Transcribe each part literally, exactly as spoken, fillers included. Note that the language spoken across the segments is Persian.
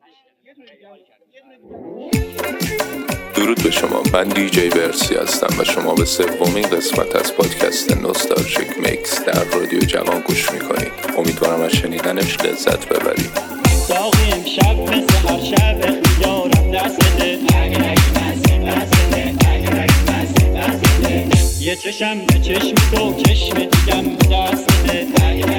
درود به شما، من دی جی برسی هستم و شما به سومین قسمت از پادکست نوستالژیک میکس در رادیو جوان گوش میکنید. امیدوارم از شنیدنش لذت ببرید. ساقی امشب مثل هر شب اختیارم دست بده، یه چشم به چشم تو چشم دیگم دست بده،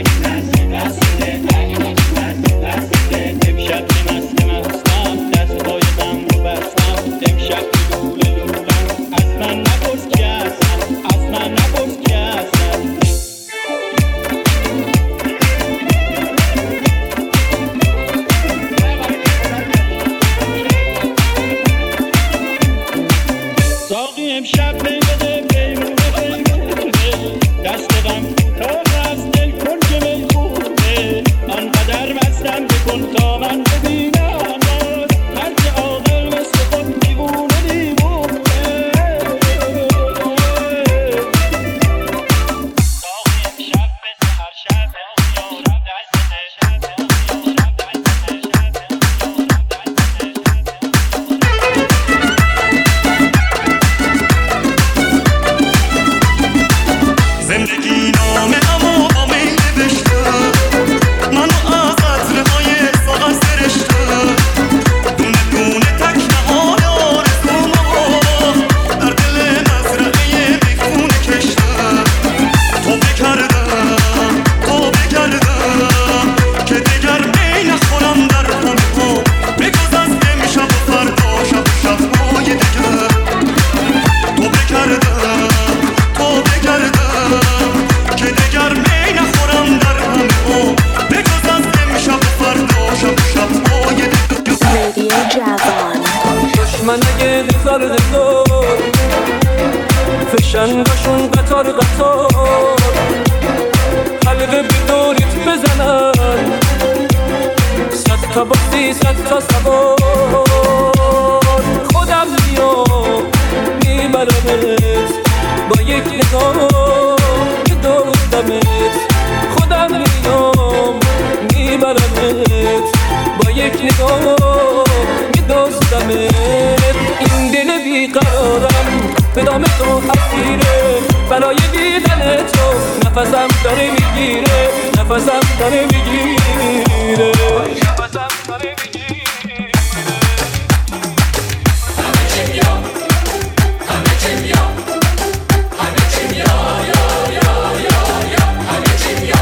امشب که مست مستم دست بایدم رو بستم، امشب که لوله لولم از من نپرس کی هستم، از من نپرس کی هستم. ساقی امشب می بده پیمونه پیمونه، دست غم کوتاه از دل کن که میخونه، آنقدر مستم بکن تا من ببینم هر که عاقل مثل خود دیوونه دیوونه. ساقی امشب مثل هر شب اختیارم دست بده، زندگی نامه اما با می نوشته، منو از عطرهای ساغر سرشته، دونه دونه تک نهال آرزومو در دل مزرعه بیخونه کشته. تو بکردم تو بکردم که دگر می نخورم در همه ها، بگذ از امشب و فردا شب و شبهای دیگه. تو بکردم تو بکردم که دگر می نخورم در همه ها، بگذ از امشب و فردا شب و شبهای دیگه. رادیو جوان دشمن اگه هزار هزار فشنگاشون قطار قطار حلقه به دوریت بزنن، صد تا بازی صد تا سوار، خودم میام میبرمت با یک نگاه که دوستمت، خودم میام میبرمت با یک نگاه که دوستمت. این دل بیقرارم به دام تو اسیره، برای دیدن تو نفسم داره میگیره، نفسم داره میگیره، نفسم داره میگیره. همه چی بیا همه چی بیا همه چی بیا یا یا یا یا همه چی بیا.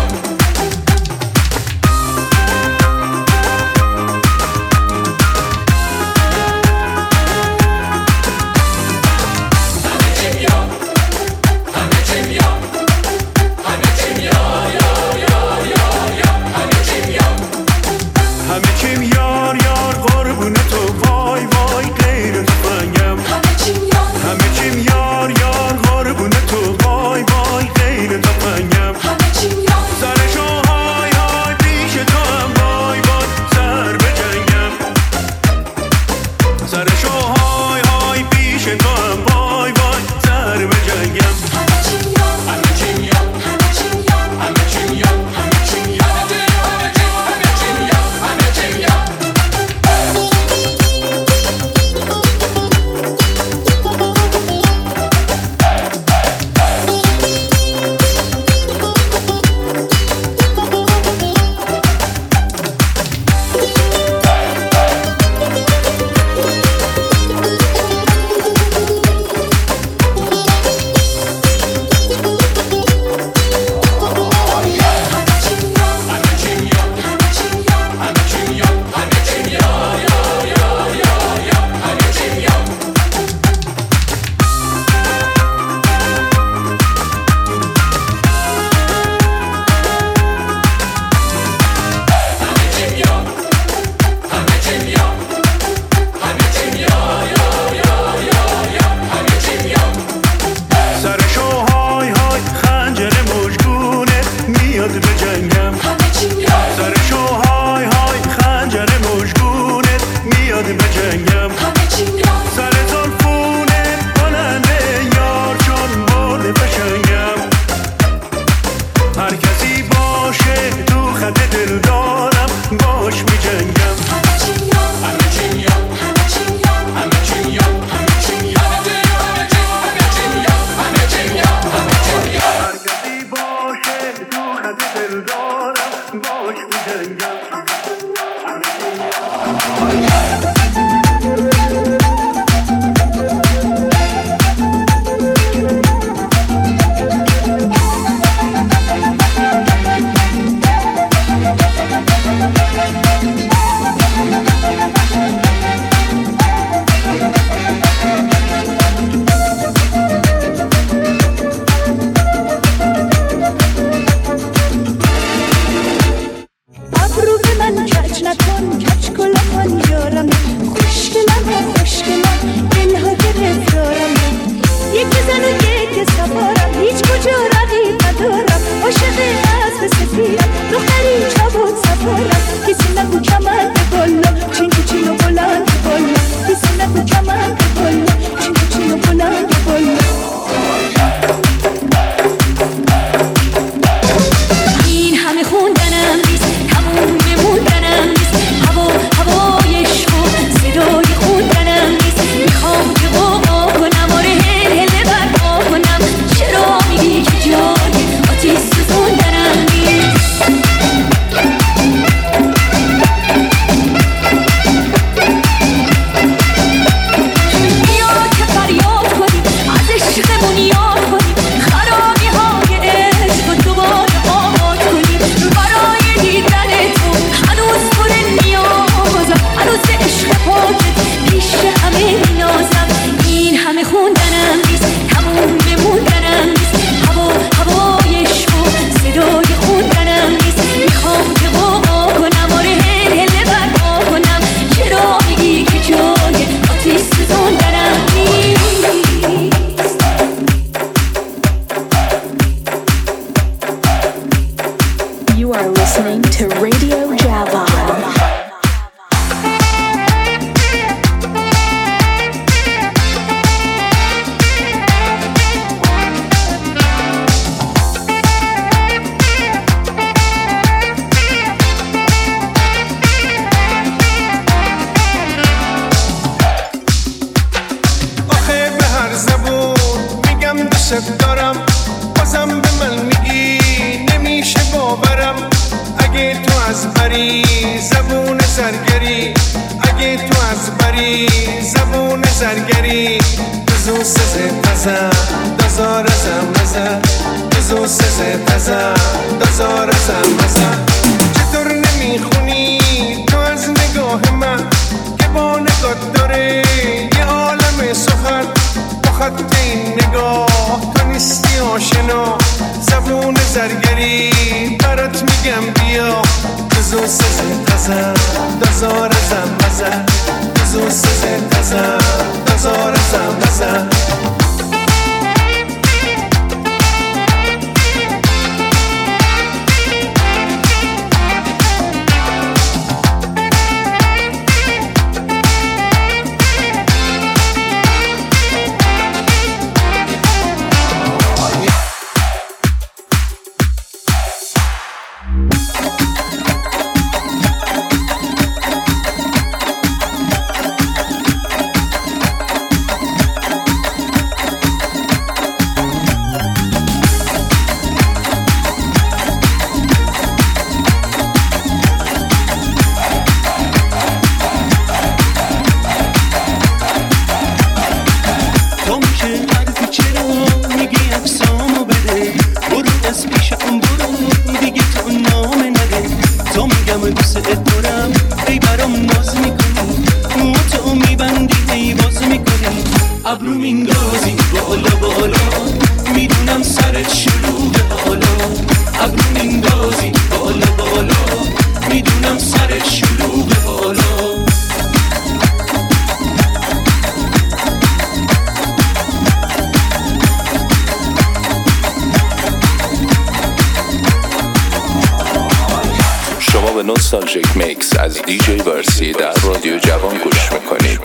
نوستالژیک میکس از دیجی ورسی در رادیو جوان گوش میکنید.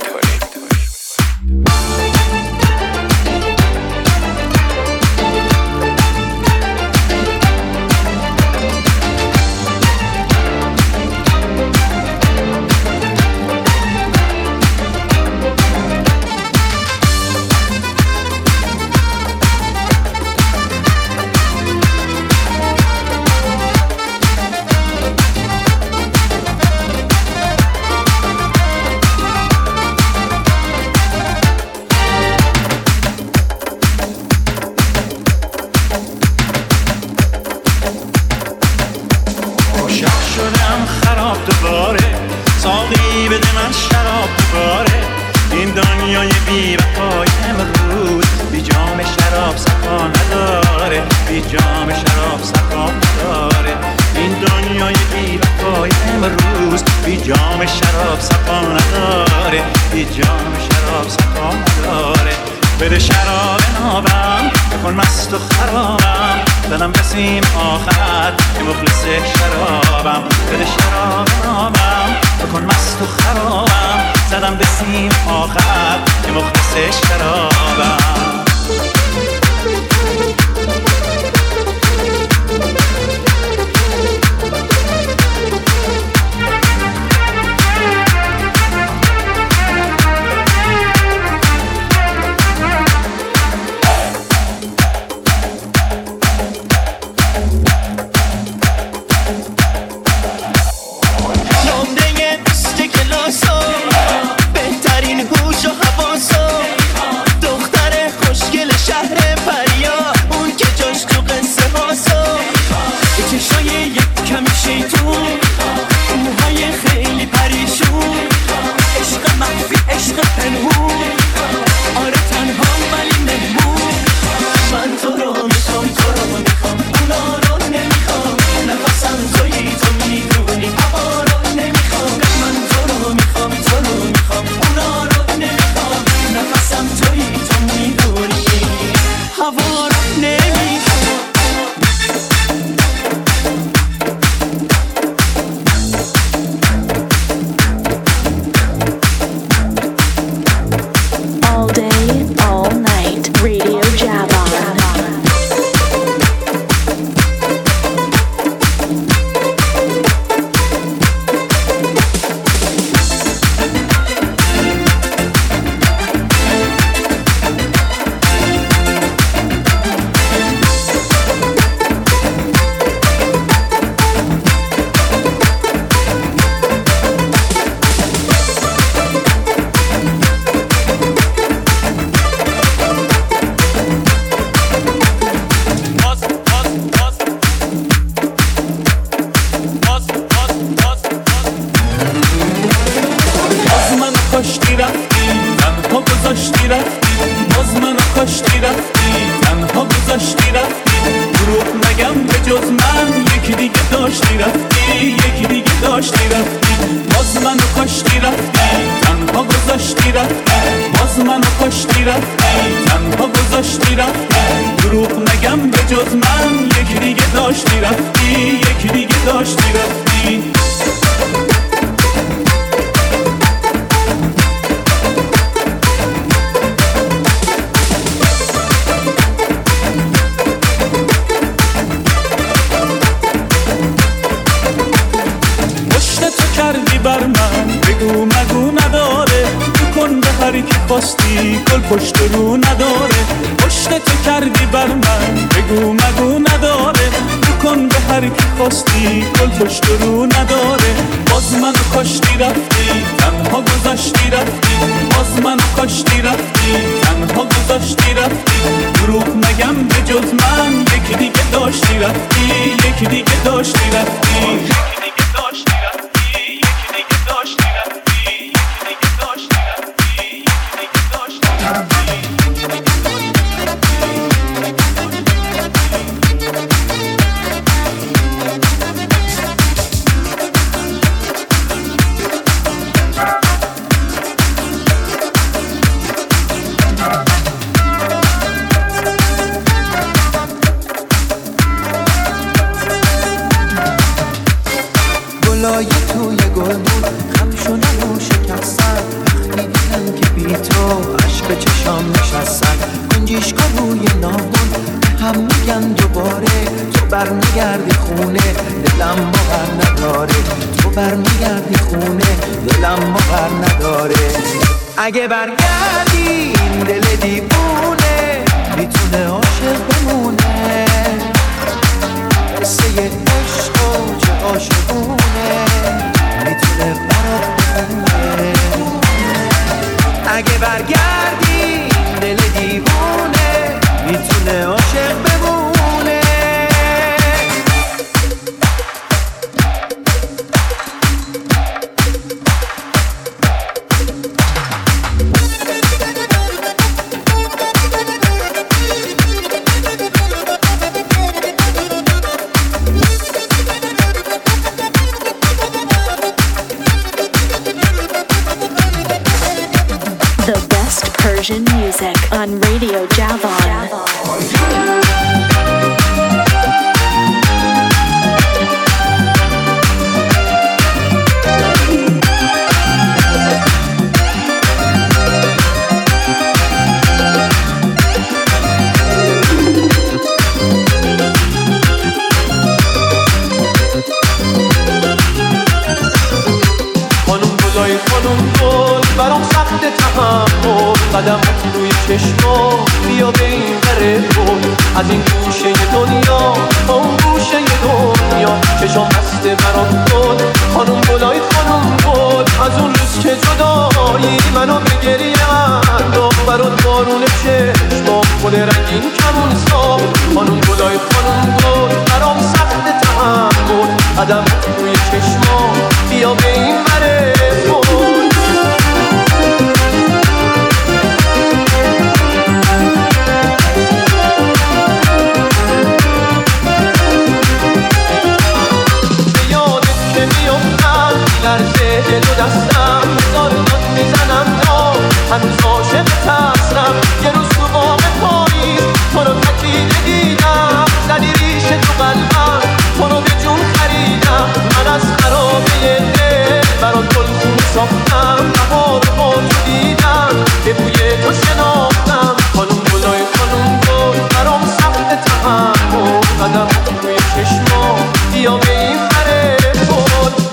دوباره ساقی بده من شراب دوباره این دنیای بی وفای امروز بی جام شراب صفا نداره بی جام شراب صفا نداره این دنیای بی وفای امروز بی جام شراب صفا نداره بی جام شراب صفا نداره بده شراب نابم بکن مست و خرابم دلم رسیم آخر که مخلص شرابم بده شراب نابم بکن مست و خرابم زدم رسیم آخر که مخلص شرابم اگه برگردی این دل دیوونه میتونه عاشق بمونه قصه عشق و چه عاشقونه میتونه برات بمونه اگه برگردی این دل دیوونه میتونه عاشق بمونه Persian music on Radio Javon. برام سخت تحمل قدم روی چشما بیا به این بره بود از این گوشه دنیا با اون گوشه دنیا چشم بسته برام بود خانم گلای خانم بود از اون روز که جدایی منو به گریه انداخت برات بارون چشما گل رنگین کمون ساخت خانم گلای خانم بود برام سخت تحمل قدم روی چشما بیا به این بره بود لرزه دل و دستم هزار داد میزنم تا هنوز عاشق تصرم یه روز تو باغ پاییز تو رو تکیده دیدم زدی ریشه تو قلبم تو رو به جون خریدم من از خرابه دل برات گلخون ساختم بهار رو با تو دیدم به بوی تو شناختم خانم گلای خانم گل برام سخت تحمل قدم روی چشما بیا به این بره بود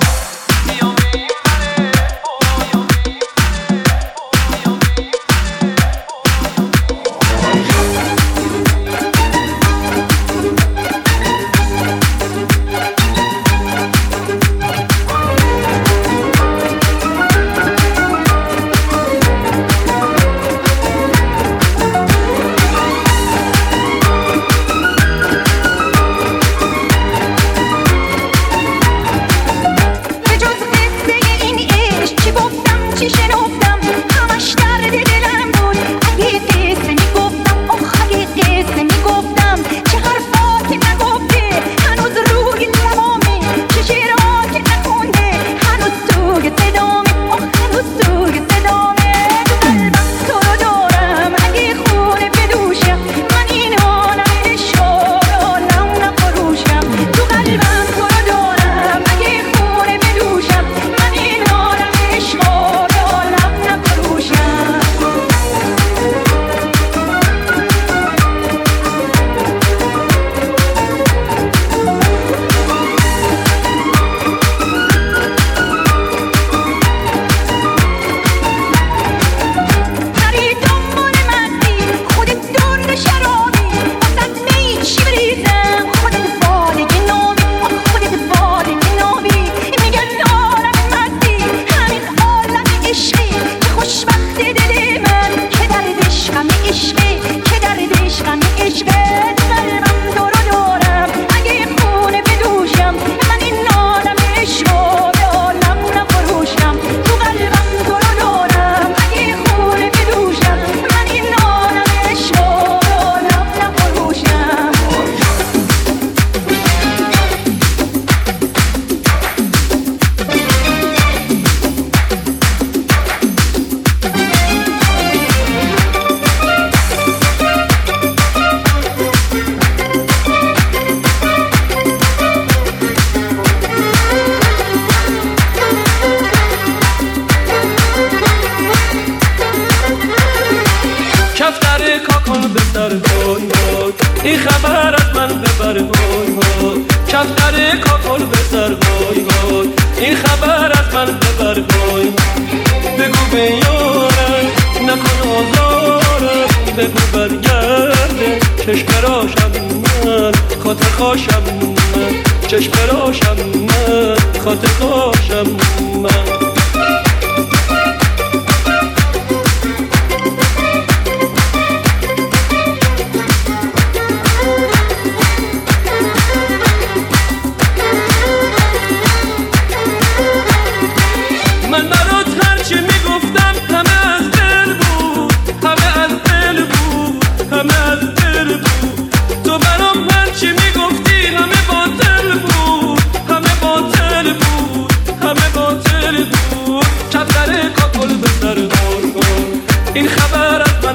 این خبر از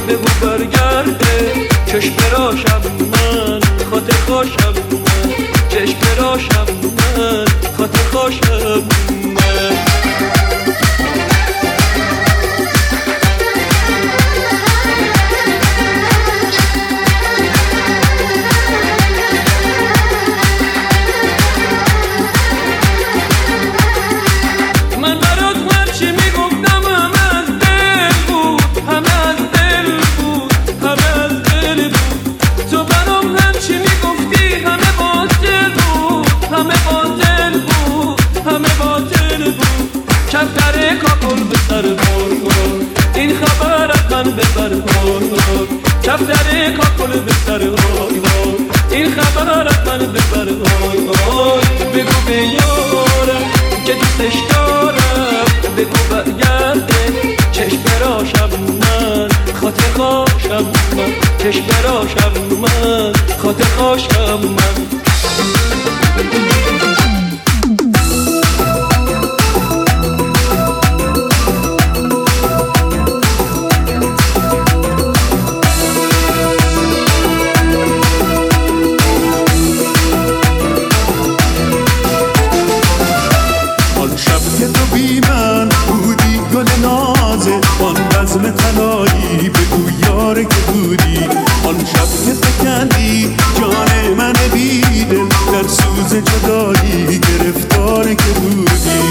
بگو برگرده چشم راشم من خاطر خوشم من چشم راشم من خاطر خوشم من این خبر از من ببر کفتر کاکل به سر این خبر از من ببر بگو به یارم که دوستش دارم بگو برگرده چشم راشم من خاطر خوشم من چشم راشم من خاطر خوشم من بزم تنایی بگو یاره که بودی آن شب که فکندی جان من بیدل در سوز جدایی گرفتار که بودی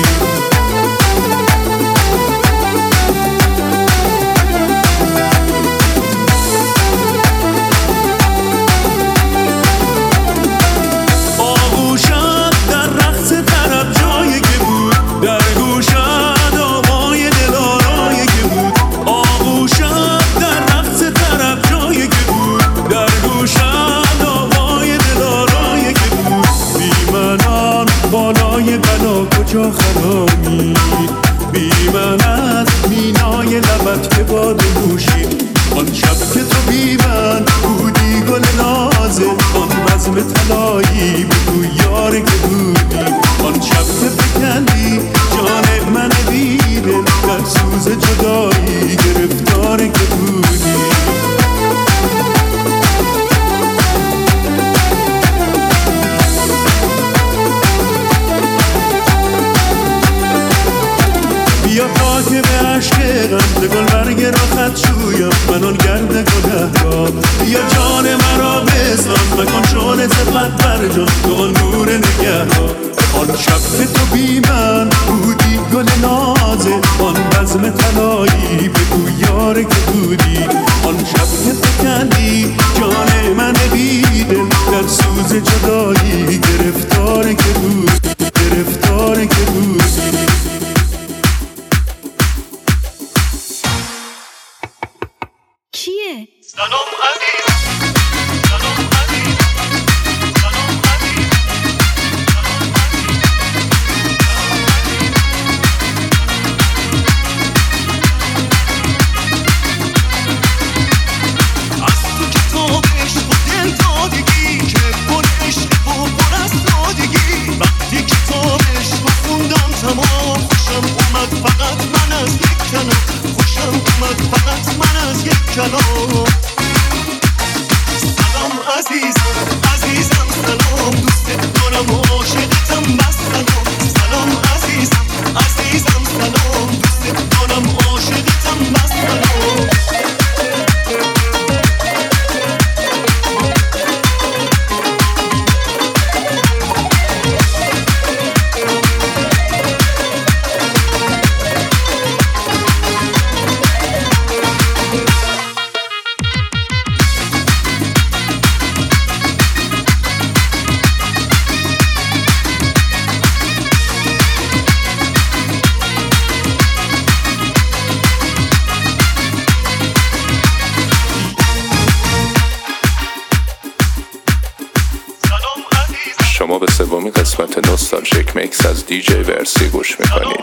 آغوشت در رقص طرب جایی که بود در گوشت آوای دلارایی که بود آغوشت در رقص طرب جایی که بود در گوشت آوای دلارایی که بود بی منان بالای بلا کجا خرامی بی من از مینای لبت که باد نوشید آن شب که تو بی من بودی گل نازه آن بزم طلایی بگو یاره که بودی آن شب که فکندی جان من بیدل در سوز جدایی گرفتاره که بودی بیا تا که به عشق غم گل برگ را خط شویم من آن گرد گله را بیا جان مرا بزن مکن شانه زبط بر جان تو آن نور نگه را آن شب که تو بی من بودی گل نازه آن بزم طلایی بگو یاره که بودی آن شب که فکندی جان من بیدل در سوز جدایی گرفتاره که بودی گرفتاره که بودی کیه؟ سلام عزیز سلام عزیز سلام عزیز از تو کتاب عشق و دل دادگی که پر عشق و پر از سادگی وقتی کتاب عشق و خوندم تمام خوشم اومد فقط من از یک کلام خوشم اومد فقط من از یک کلام سلام عزیز عزیزم سلام دوست دارم و عاشقتم بس سلام سلام عزیزم عزیزم سلام دوست دارم و عاشقتم بس سلام شما به سومین قسمت نوستالژیک میکس از دیجی ورسی گوش میکنید.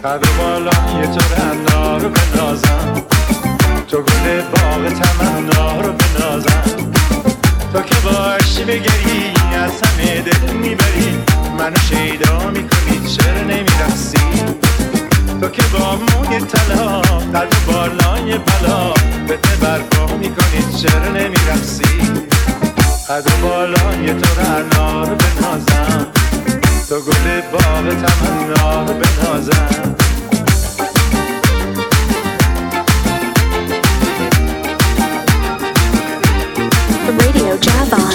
قد و بالای تو رعنا رو بنازم، تو گل باغ تمنا رو بنازم. تو که باشی بگری از همه دل میبری، منو شیدا میکنی چرا نمیرقصی. تو که با موی طلا قد و بالای بلا بده برپا میکنی چرا نمیرقصی. قد و بالای تو رعنا رو بنازم، تو گل باغ تمنا رو بنازم. Radio Javon.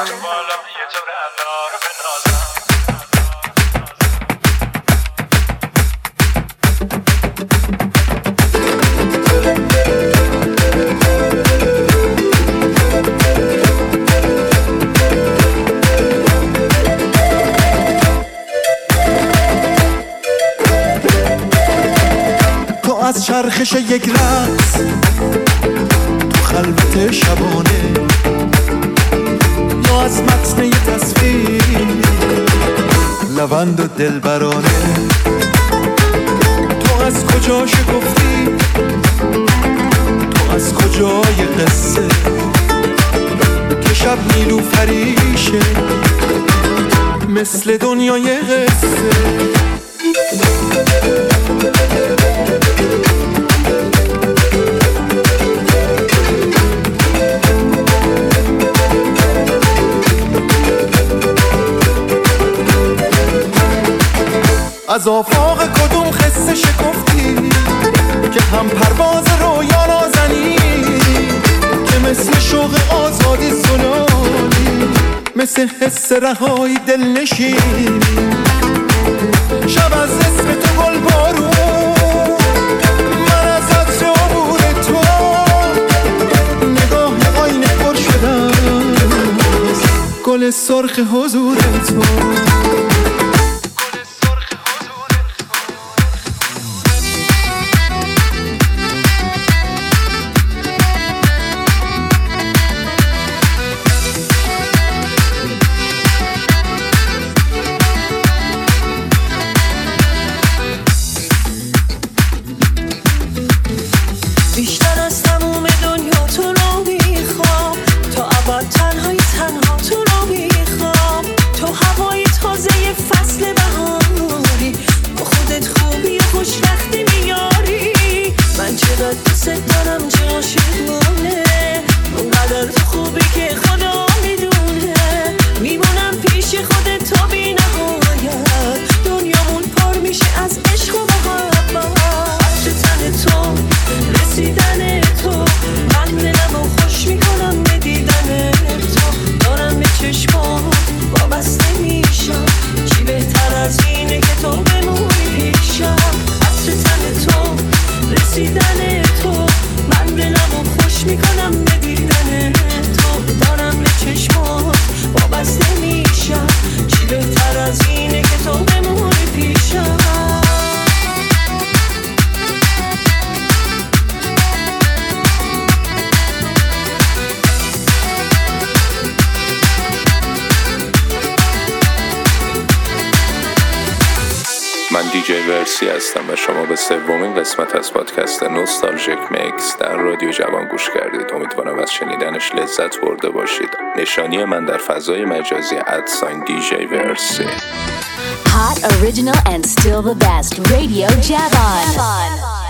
تو از چرخش یک رقص تو خلوت شبانه، یا از متن یه تصویر لوند و دلبرانه. تو از کجا شگفتی، تو از کجای قصه که شب نیلوفریشه مثل دنیای قصه. از آفاق کدوم قصه شکفتی که هم پرواز رویا نازنی، که مثل شوق آزادی سلالی، مثل حس رهایی دل نشینی. شب از اسم تو گل بارون، من از عطر عبور تو نگاه آینه پر شدم، گل سرخ حضور تو. من دیجی ورسی هستم و شما به سومین قسمت از پادکست نوستالژیک میکس در رادیو جوان گوش کردید. امیدوارم از شنیدنش لذت برده باشید. نشانی من در فضای مجازی ادساین دیجی ورسی. Hot, original and still the best. Radio Javon.